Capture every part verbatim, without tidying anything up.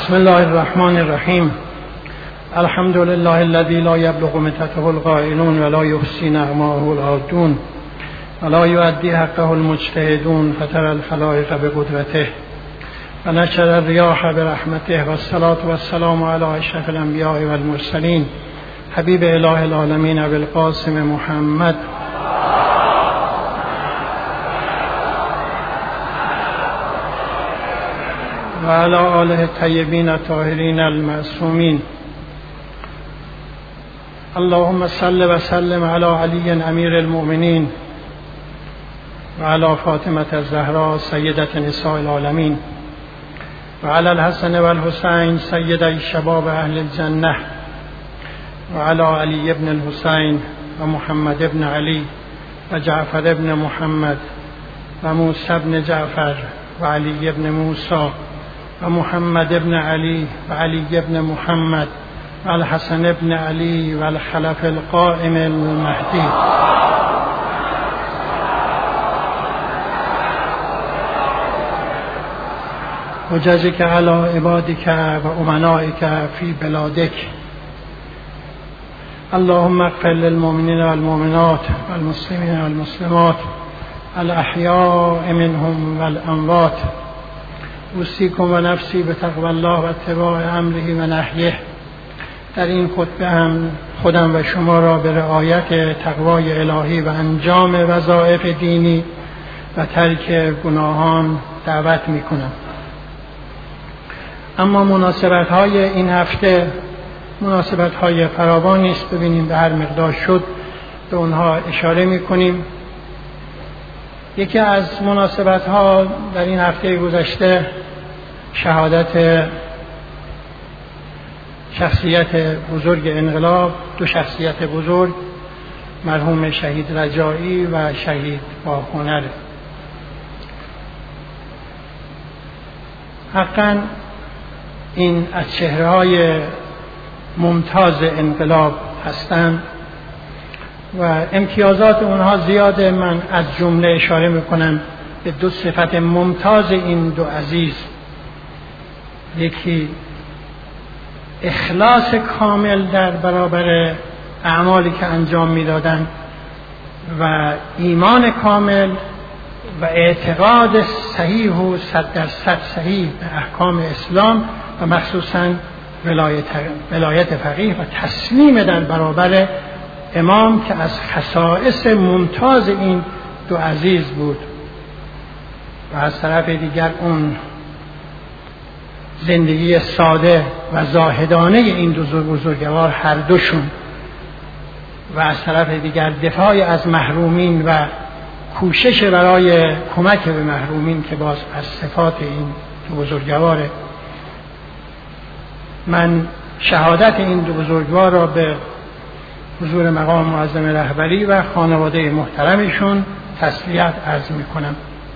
بسم الله الرحمن الرحیم. الحمد لله الذي لا يبلغ متته القائلون ولا يحصي نغمه العادون ولا يؤدي حقه المجتهدون فترى الخلائق بقدرته ونشر الرياح برحمته والصلاة والسلام على اشرف الانبیاء والمرسلین حبیب اله العالمین ابی القاسم محمد و علی آله الطیبین الطاهرین المعصومین. اللهم صل و سلم علی علی امیر المؤمنین و علی فاطمة الزهراء سیدة نساء العالمین و علی الحسن و الحسین سیدی شباب اهل الجنه و علی علی ابن الحسین و محمد ابن علی و جعفر ابن محمد و موسی ابن جعفر و علی ابن موسی و محمد ابن علی و علی ابن محمد و الحسن ابن علی و الخلف القائم المهدی. حججك على عبادك و امنائك في بلادك. اللهم اغفر للمؤمنين والمؤمنات والمسلمين والمسلمات الأحياء منهم والأموات. اوصیکم و نفسی به تقوی الله و اتباع امره و نهیه. در این خطبه هم خودم و شما را به رعایت تقوای الهی و انجام وظایف دینی و ترک گناهان دعوت می کنم. اما مناسبت های این هفته مناسبت های فراوانی است. ببینیم به هر مقدار شد به اونها اشاره می کنیم. یکی از مناسبت ها در این هفته گذشته شهادت شخصیت بزرگ انقلاب، دو شخصیت بزرگ، مرحوم شهید رجایی و شهید باهنر. حقا این از چهره‌های ممتاز انقلاب هستند و امتیازات اونها زیاده. من از جمله اشاره میکنم به دو صفت ممتاز این دو عزیز. یکی اخلاص کامل در برابر اعمالی که انجام میدادند و ایمان کامل و اعتقاد صحیح و صد درصد صحیح به احکام اسلام و مخصوصاً ولایت ولایت فقیه و تسلیم در برابر امام که از خصائص ممتاز این دو عزیز بود. و از طرف دیگر اون زندگی ساده و زاهدانه این دو بزرگوار هر دوشون و از طرف دیگر دفاع از محرومین و کوشش برای کمک به محرومین که باز از صفات این دو بزرگواره. من شهادت این دو بزرگوار را به حضور مقام معظم رهبری و خانواده محترمشون تسلیت عرض می کنم.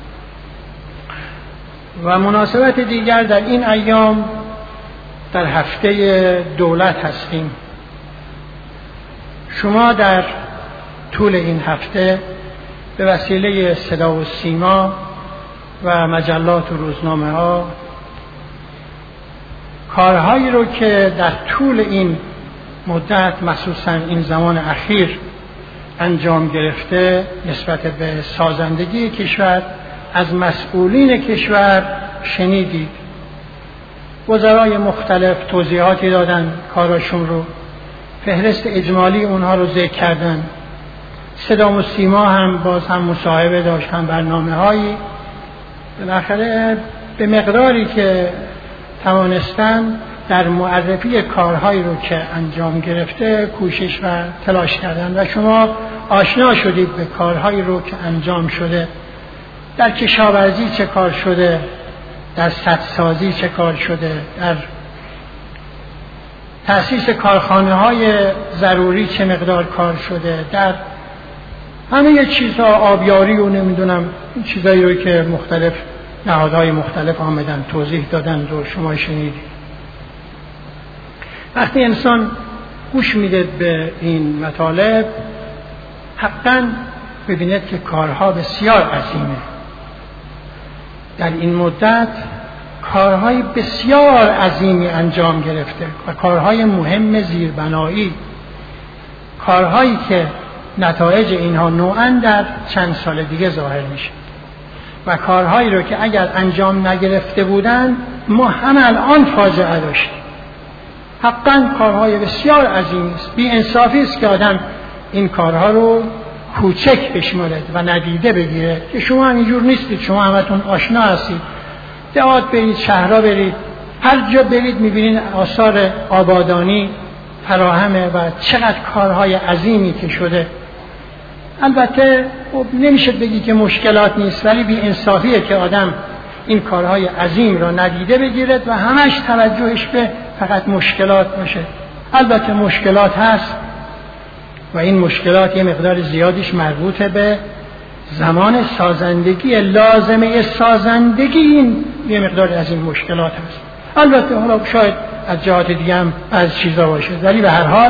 و مناسبت دیگر در این ایام در هفته دولت هستیم. شما در طول این هفته به وسیله صدا و سیما و مجلات و روزنامه ها کارهایی رو که در طول این مدت مخصوصا این زمان اخیر انجام گرفته نسبت به سازندگی کشور از مسئولین کشور شنیدید. وزرای مختلف توضیحاتی دادن کاراشون رو، فهرست اجمالی اونها رو ذکر کردن. صدا و سیما هم باز هم مصاحبه داشتن، برنامه هایی. بالاخره به مقداری که توانستن در معرفی کارهایی رو که انجام گرفته کوشش و تلاش کردن و شما آشنا شدید به کارهایی رو که انجام شده. در کشاورزی چه کار شده، در سدسازی چه کار شده، در تأسیس کارخانه های ضروری چه مقدار کار شده، در همه چیزها، آبیاری و نمیدونم این چیزایی رو که مختلف نهادهای مختلف آمدن توضیح دادن و شما شنیدید. وقتی انسان گوش میده به این مطالب حقاً ببیند که کارها بسیار عظیمه. در این مدت کارهای بسیار عظیمی انجام گرفته و کارهای مهم زیربنایی، کارهایی که نتایج اینها نوعاً در چند سال دیگه ظاهر میشه و کارهایی رو که اگر انجام نگرفته بودن ما هم الان فاجعه داشتیم. حقاً کارهای بسیار عظیمی است. بی انصافی است که آدم این کارها رو کوچک بشمارد و ندیده بگیره که شما اینجور نیستید، شما همتون آشنا هستید، دهات برید، شهرها برید، هر جا برید میبینید آثار آبادانی فراهمه و چقدر کارهای عظیمی که شده. البته نمیشه بگی که مشکلات نیست، ولی بی انصافیه که آدم این کارهای عظیم را ندیده بگیرد و همش توجهش به فقط مشکلات باشه. البته مشکلات هست و این مشکلات یه مقدار زیادیش مربوط به زمان سازندگی، لازمه سازندگی این یه مقدار از این مشکلات هست. البته حالا شاید از جهات دیگه هم از چیزا باشه، ولی به هر حال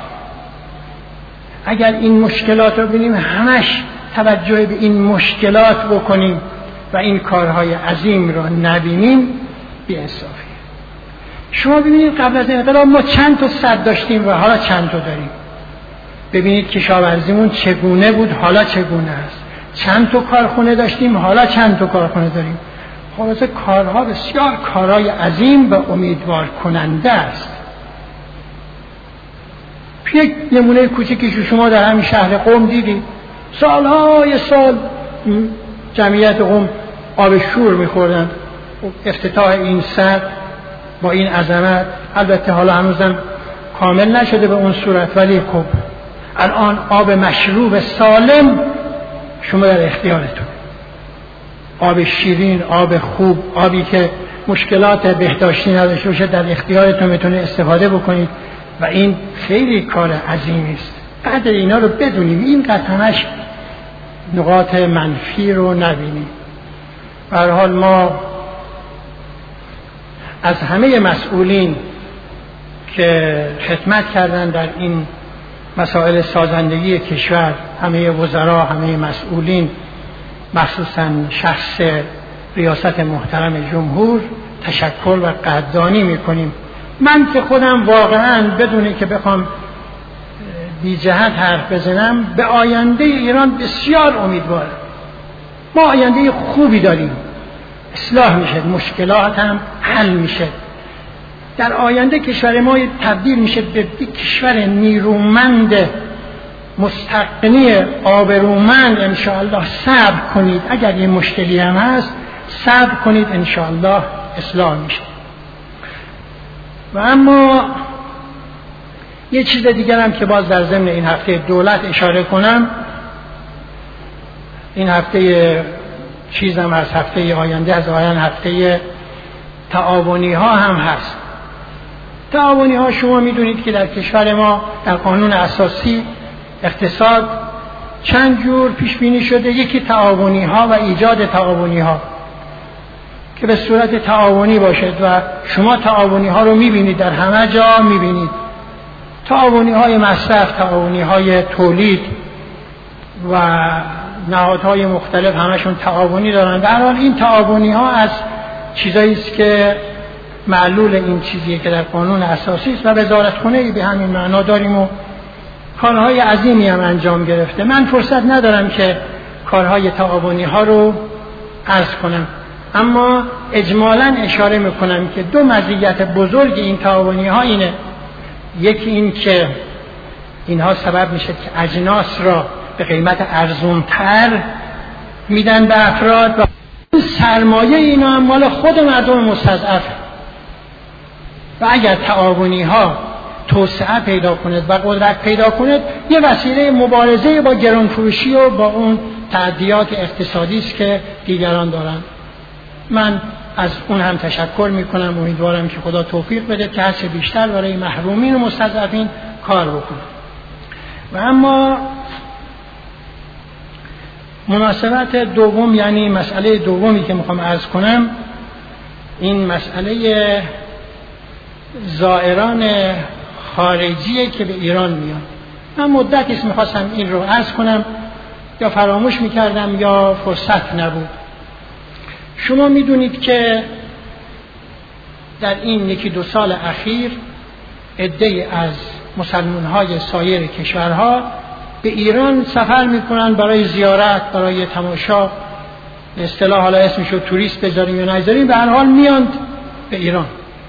اگر این مشکلات رو ببینیم همش توجه به این مشکلات بکنیم و این کارهای عظیم رو نبینیم بی انصافیه. شما ببینید قبل از انقلاب ما چند تا سد داشتیم و حالا چند تا داریم. ببینید کشاورزیمون چگونه بود، حالا چگونه است. چند تا کارخونه داشتیم، حالا چند تا کارخونه داریم. خلاصه کارها بسیار کارهای عظیم و امیدوار کننده است. یک نمونه کوچکی که شما در همین شهر قم دیدید، سالهای سال جمعیت قم آب شور میخوردن. افتتاح این سد با این عظمت، البته حالا هنوزم کامل نشده به اون صورت، ولی خب الان آب مشروب سالم شما در اختیارتون، آب شیرین، آب خوب، آبی که مشکلات بهداشتی نداشته باشه در اختیارتون میتونه استفاده بکنید و این خیلی کار عظیمی است. قدر اینا رو بدونیم، این قطعاش نقاط منفی رو نبینیم. به هر حال ما از همه مسئولین که خدمت کردن در این مسائل سازندگی کشور، همه وزرا، همه مسئولین، مخصوصا شخص ریاست محترم جمهور تشکر و قدردانی میکنیم. من که خودم واقعا بدونی که بخوام بی جهت حرف بزنم به آینده ایران بسیار امیدوارم. ما آینده خوبی داریم، اصلاح میشه، مشکلات هم حل میشه. در آینده کشور ما تبدیل میشه به کشور نیرومند، مستقنی، آبرومند. انشاءالله صبر کنید، اگر یه مشکلی هم هست صبر کنید، انشاءالله اصلاح میشه. و اما یه چیز دیگر هم که باز در ضمن این هفته دولت اشاره کنم، این هفته چیزم از هفته آینده، از آیان هفته تعاونی ها هم هست. تعاونی ها شما میدونید که در کشور ما در قانون اساسی اقتصاد چند جور پیش بینی شده. یکی تعاونی ها و ایجاد تعاونی ها که به صورت تعاونی باشد و شما تعاونی ها رو میبینید، در همه جا میبینید. تعاونی های مصرف، تعاونی های تولید و نهادهای مختلف همشون تعاونی دارن. در حال این تعاونی ها از چیزایی است که معلول این چیزیه که در قانون اساسی است و وزارتخونه‌ای به همین معنا داریم و کارهای عظیمی هم انجام گرفته. من فرصت ندارم که کارهای تعاونی ها رو عرض کنم، اما اجمالاً اشاره میکنم که دو مزیت بزرگ این تعاونی ها اینه. یکی این که اینها سبب میشه که اجناس را به قیمت ارزان‌تر میدن به افراد و سرمایه اینا هم مال خود مردم مستضعف. و اگر تعاونی ها توسعه پیدا کند و قدرت پیدا کند، یه وسیله مبارزه با گرانفروشی و با اون تعدیات اقتصادی است که دیگران دارن. من از اون هم تشکر میکنم. امیدوارم که خدا توفیق بده که هرچه بیشتر برای محرومین و مستضعفین کار بکنه. و اما مناسبت دوم، یعنی مسئله دومی که میخوام عرض کنم، این مسئله زائران خارجیه که به ایران میان. من مدتی است میخواستم این رو عرض کنم، یا فراموش میکردم یا فرصت نبود. شما میدونید که در این یکی دو سال اخیر عده‌ای از مسلمان‌های سایر کشورها به ایران سفر میکنن برای زیارت، برای تماشا، به اصطلاح حالا اسمشو توریست بذاریم یا نذاریم، به هر حال میاند به ایران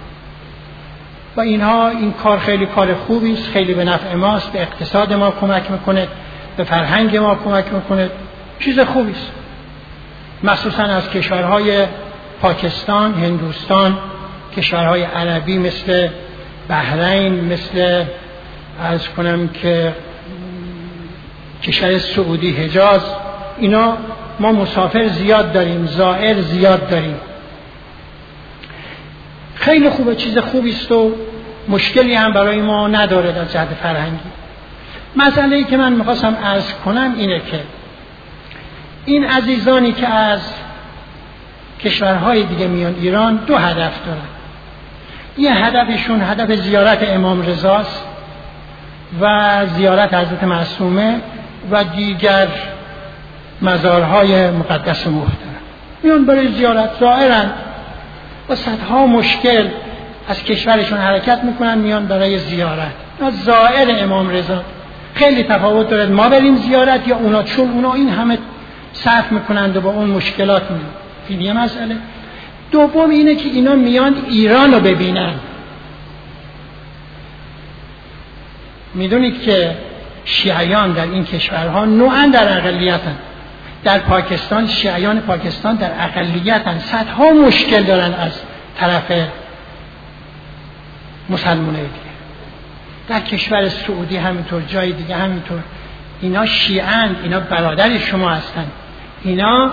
و اینها این کار خیلی کار خوبی است، خیلی به نفع ماست، به اقتصاد ما کمک میکنه، به فرهنگ ما کمک میکنه، چیز خوبی است. مخصوصا از کشورهای پاکستان، هندوستان، کشورهای عربی مثل بحرین، مثل عرض کنم که کشور سعودی، حجاز، اینا ما مسافر زیاد داریم، زائر زیاد داریم. خیلی خوبه، چیز خوبی است و مشکلی هم برای ما نداره در جهت فرهنگی. مسئله‌ای که من می‌خواستم عرض کنم اینه که این عزیزانی که از کشورهای دیگه میان ایران دو هدف دارن. یه هدفشون هدف زیارت امام رضاست و زیارت حضرت معصومه و دیگر مزارهای مقدس محترم. میان برای زیارت، زائرن و صدها مشکل از کشورشون حرکت میکنن میان برای زیارت. زائر امام رضا خیلی تفاوت داره، ما بریم زیارت یا اونا، چون اونا این همه صرف میکنند و با اون مشکلات میان. این یه مسئله. دوم اینه که اینا میان ایران رو ببینن. میدونید که شیعیان در این کشورها نوعاً در اقلیتن. در پاکستان شیعیان پاکستان در اقلیتن، صدها مشکل دارن از طرف مسلمانای دیگه. در کشور سعودی همینطور، جای دیگه همینطور. اینا شیعن، اینا برادر شما هستن. اینا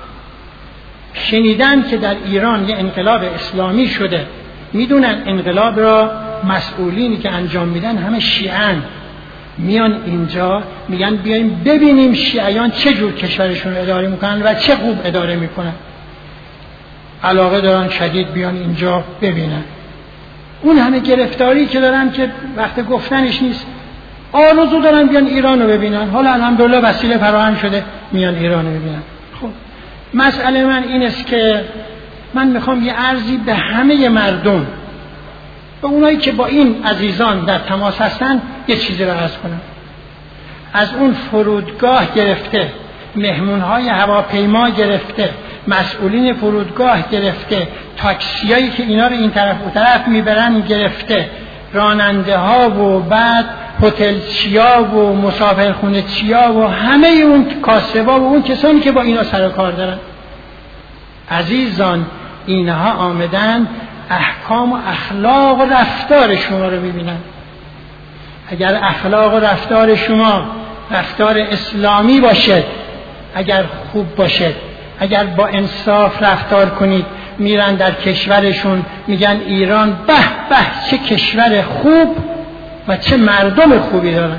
شنیدن که در ایران یه انقلاب اسلامی شده، میدونن انقلاب را مسئولینی که انجام میدن همه شیعن، میان اینجا میگن بیایم ببینیم شیعیان چه جور کشورشون اداره میکنن و چه خوب اداره میکنن. علاقه دارن شدید بیان اینجا ببینن. اون همه گرفتاری که دارن که وقت گفتنش نیست، آرزو دارن بیان ایران رو ببینن. حالا الحمدلله وسیله فراهم شده میان ایران رو ببینن. خب مسئله من این است که من میخوام یه عرضی به همه مردم، به اونایی که با این عزیزان در تماس هستن، یه چیزی رو عرض کنم. از اون فرودگاه گرفته، مهمونهای هواپیما گرفته، مسئولین فرودگاه گرفته، تاکسیایی که اینا رو این طرف و طرف میبرن گرفته، راننده ها و بعد هتل چیا و مسافرخونه چیا و همه اون کاسبا و اون کسانی که با اینا سر و کار دارن. عزیزان اینها آمدن احکام و اخلاق و رفتار شما رو ببینن. اگر اخلاق و رفتار شما رفتار اسلامی باشد، اگر خوب باشد، اگر با انصاف رفتار کنید، میرن در کشورشون میگن ایران به به چه کشور خوب و چه مردم خوبی دارن.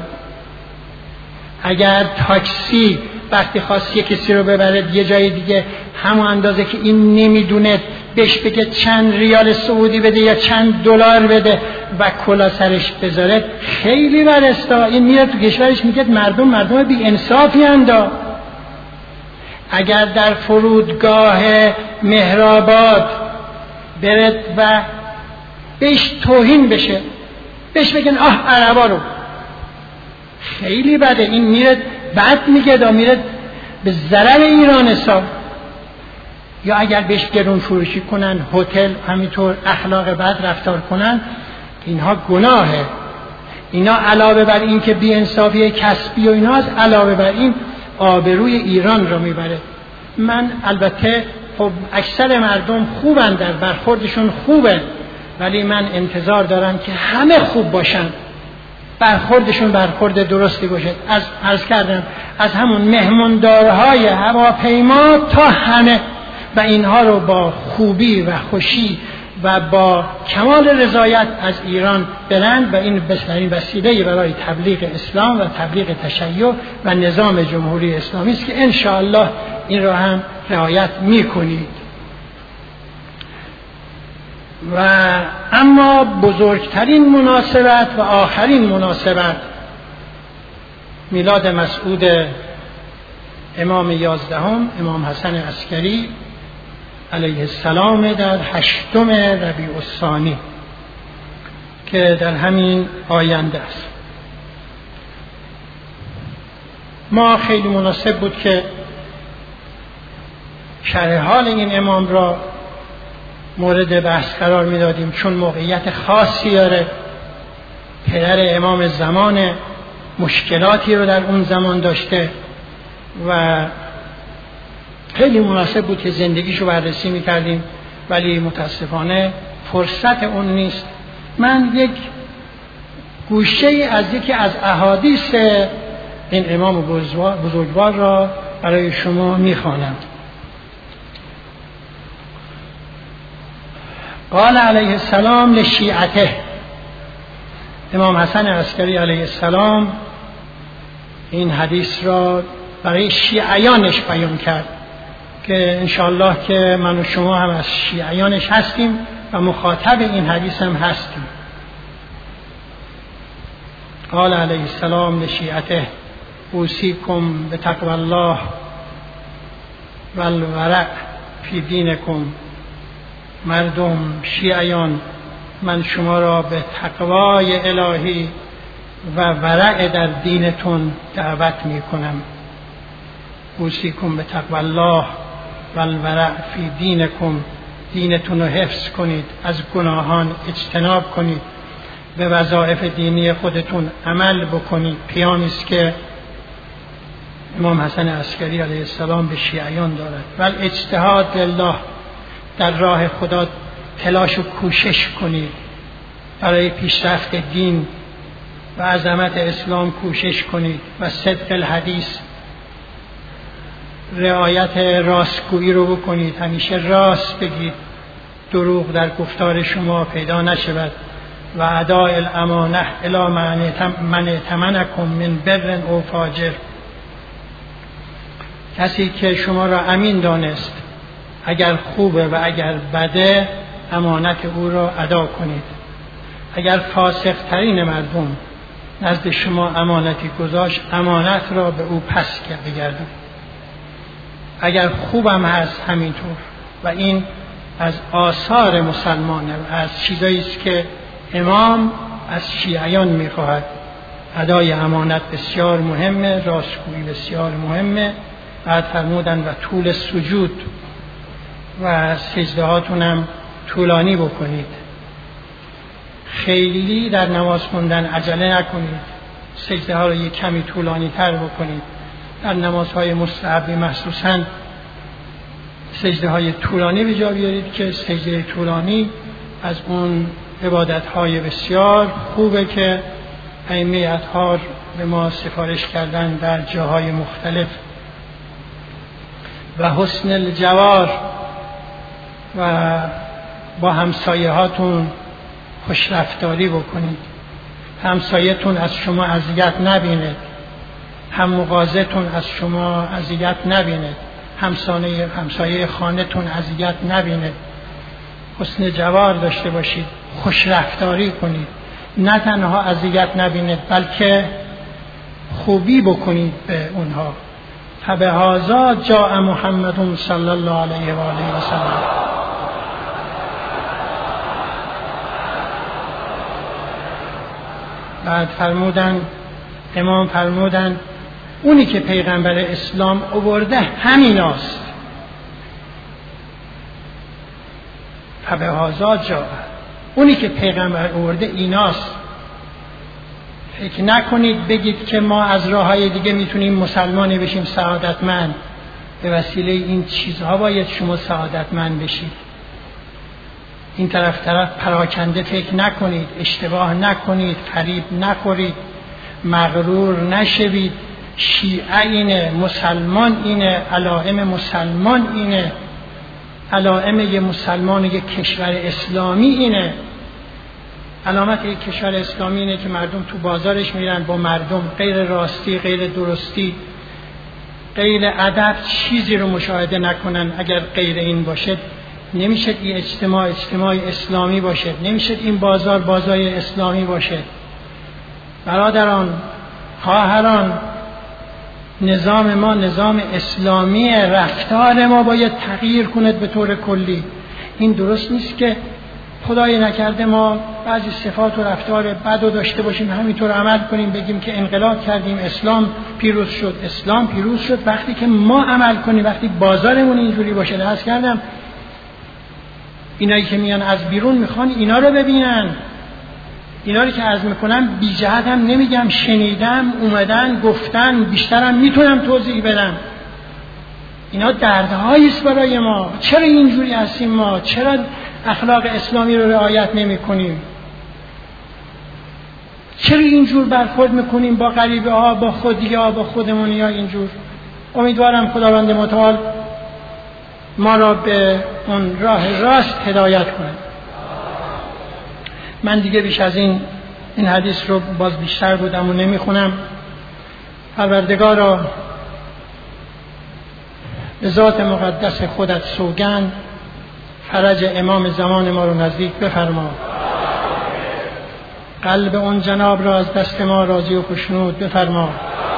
اگر تاکسی وقتی خواست یه کسی رو ببرد یه جای دیگه، همون اندازه که این نمیدونه بهش بگه چند ریال سعودی بده یا چند دلار بده و کلا سرش بذاره، خیلی برستا. این میره تو کشورش میگه مردم مردم بی انصافی اندا. اگر در فرودگاه مهرآباد برد و بهش توهین بشه، بهش بگن آه عربا رو، خیلی بده. این میره بعد میگه دا میره به ضرر ایران حساب. یا اگر بهش گرون فروشی کنن، هتل همینطور اخلاق بد رفتار کنن، اینها گناهه. اینا علاوه بر این که بی انصافی کسبی و اینا، از علاوه بر این آبروی ایران رو میبره. من البته خب اکثر مردم خوبن، در برخوردشون خوبه، ولی من انتظار دارم که همه خوب باشن، برخوردشون برخورد درستی باشه. از عرض کردم از همون مهماندارهای هواپیما تا همه، و اینها رو با خوبی و خوشی و با کمال رضایت از ایران برند و این بهترین وسیله برای تبلیغ اسلام و تبلیغ تشیع و نظام جمهوری اسلامی است که انشاءالله این رو هم رعایت میکنید. و اما بزرگترین مناسبت و آخرین مناسبت میلاد مسعود امام یازدهم، امام حسن عسکری علیه السلام در هشتم ربیع الثانی که در همین آینده است. ما خیلی مناسب بود که شرح حال این امام را مورد بحث قرار میدادیم، چون موقعیت خاصی داره. پدر امام زمان مشکلاتی رو در اون زمان داشته و خیلی مناسب بود که زندگیشو بررسی میکردیم، ولی متاسفانه فرصت اون نیست. من یک گوشه از یکی از احادیث این امام بزرگوار را برای شما میخوانم. قال علیه السلام لشیعته، امام حسن عسکری علیه السلام این حدیث را برای شیعیانش بیان کرد که انشاءالله که من و شما هم از شیعیانش هستیم و مخاطب این حدیث هم هستیم. قال علیه السلام لشیعته اوصیکم بتقوی الله والورع فی دینکم. مردم شیعیان، من شما را به تقوای الهی و ورع در دینتون دعوت می کنم. اوصیکم بتقوی الله والورع فی دینکم، دینتون رو حفظ کنید، از گناهان اجتناب کنید، به وظایف دینی خودتون عمل بکنید. پیامی است که امام حسن عسکری علیه السلام به شیعیان دارد. ول اجتهاد لله، در راه خدا تلاش و کوشش کنید، برای پیشرفت دین و عظمت اسلام کوشش کنید و صدق الحدیث، رعایت راستگویی رو بکنید، همیشه راست بگید، دروغ در گفتار شما پیدا نشود. و اداء الامانه الی من ائتمنکم من بر او فاجر، کسی که شما را امین دانست، اگر خوبه و اگر بده امانت او را ادا کنید. اگر فاسق ترین مردم نزد شما امانتی گذاشت، امانت را به او پس بگردید. اگر خوبم هست همینطور. و این از آثار مسلمانه و از چیزایی است که امام از شیعیان میخواهد. ادای امانت بسیار مهمه، راستگویی بسیار مهمه. بعد فرمودن و طول سجود و سجده هاتون هم طولانی بکنید، خیلی در نماز خوندن عجله نکنید، سجده ها رو یک کمی طولانی تر بکنید. در نمازهای مستحبی مخصوصاً سجده های طولانی به جا بیارید که سجده طولانی از اون عبادت های بسیار خوبه که ائمه اطهار به ما سفارش کردن در جاهای مختلف. و حسن الجوار، و با همسایه هاتون خوش رفتاری بکنید، همسایتون از شما اذیت نبیند، هم مغازتون از شما اذیت نبیند، همسایه همسایه خانه‌تون اذیت نبیند. حسن جوار داشته باشید، خوش رفتاری کنید، نه تنها اذیت نبیند بلکه خوبی بکنید به اونها. فبهذا جاء محمد صلی الله علیه و آله و سلم. بعد فرمودن، امام فرمودن اونی که پیغمبر اسلام آورده همیناست. فبهذا جاء، اونی که پیغمبر آورده ایناست. فکر نکنید بگید که ما از راههای دیگه میتونیم مسلمانی بشیم سعادتمند. به وسیله این چیزها باید شما سعادتمند بشید. این طرف طرف پراکنده فکر نکنید، اشتباه نکنید، فریب نخورید، مغرور نشوید. شیعه اینه، مسلمان اینه، علائم مسلمان اینه، علائم یه مسلمان یک کشور اسلامی اینه. علامت یک کشور اسلامی اینه که مردم تو بازارش میرن با مردم غیر راستی، غیر درستی، غیر ادب چیزی رو مشاهده نکنن. اگر غیر این باشه نمیشه این اجتماع اجتماع اسلامی باشه، نمیشه این بازار بازار اسلامی باشه. برادران، خواهران، نظام ما نظام اسلامی، رفتار ما باید تغییر کند به طور کلی. این درست نیست که خدای نکرده ما بعضی صفات و رفتار بد رو داشته باشیم، همینطور عمل کنیم، بگیم که انقلاب کردیم، اسلام پیروز شد. اسلام پیروز شد وقتی که ما عمل کنیم، وقتی بازارمون اینجوری باشه. درس کردم اینایی که میان از بیرون میخوان اینا رو ببینن، اینا رو که عرض میکنم بی جهت هم نمیگم، شنیدم، اومدن گفتن، بیشترم میتونم توضیح بدم. اینا دردهایی است برای ما. چرا اینجوری هستیم ما؟ چرا اخلاق اسلامی رو رعایت نمی کنیم؟ چرا اینجور برخورد میکنیم با غریبه ها، با خودی ها، با خودمون یا اینجور؟ امیدوارم خداوند متعال ما را به اون راه راست هدایت کنه. من دیگه بیش از این این حدیث رو باز بیشتر بودم و نمیخونم. پروردگارا به ذات مقدس خودت سوگند، فرج امام زمان ما رو نزدیک بفرما. قلب اون جناب را از دست ما راضی و خوشنود بفرما.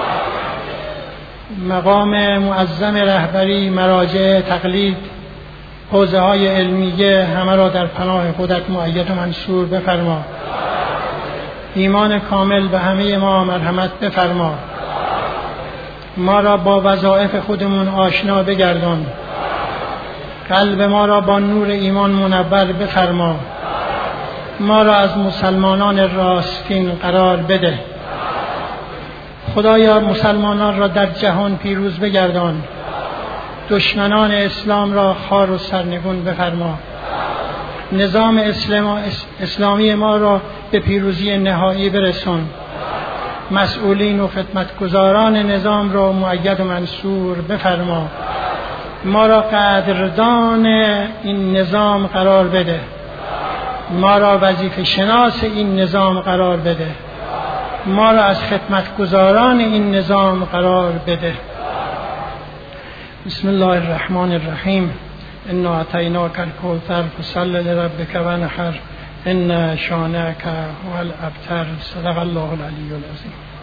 مقام معظم رهبری، مراجع تقلید، حوزه های علمیه همه را در پناه خودت مؤید و منصور بفرما. ایمان کامل به همه ما مرحمت بفرما. ما را با وظایف خودمون آشنا بگردان. قلب ما را با نور ایمان منور بفرما. ما را از مسلمانان راستین قرار بده. خدایا مسلمانان را در جهان پیروز بگردان. دشمنان اسلام را خار و سرنگون بفرما. نظام اسلامی ما را به پیروزی نهایی برسون. مسئولین و خدمتگزاران نظام را مؤید و منصور بفرما. ما را قدردان این نظام قرار بده. ما را وظیفه شناس این نظام قرار بده. ما را از خدمتگزاران این نظام قرار بده. بسم الله الرحمن الرحیم. انا اعطیناک الکوثر فصل لربک وانحر ان شانئک هو الابتر. صدق الله العلی العظیم.